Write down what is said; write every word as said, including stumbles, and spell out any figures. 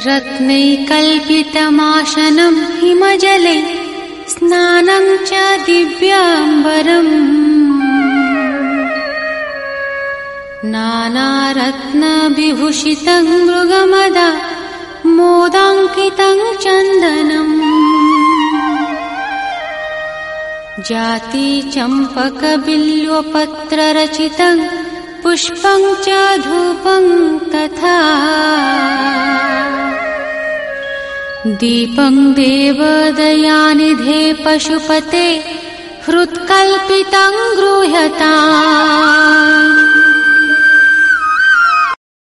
रत्नैकल्पितमासनं हिमजले स्नानं च दिव्याम्बरम् नानारत्नविभूषितं मृगमदा मोदाङ्कितं चन्दनम् जाति चम्पकबिल्वपत्ररचितं पुष्पं च धूपं तथा दीपं देवदयानिधे पशुपते हृत्कल्पितं गृह्यताम्।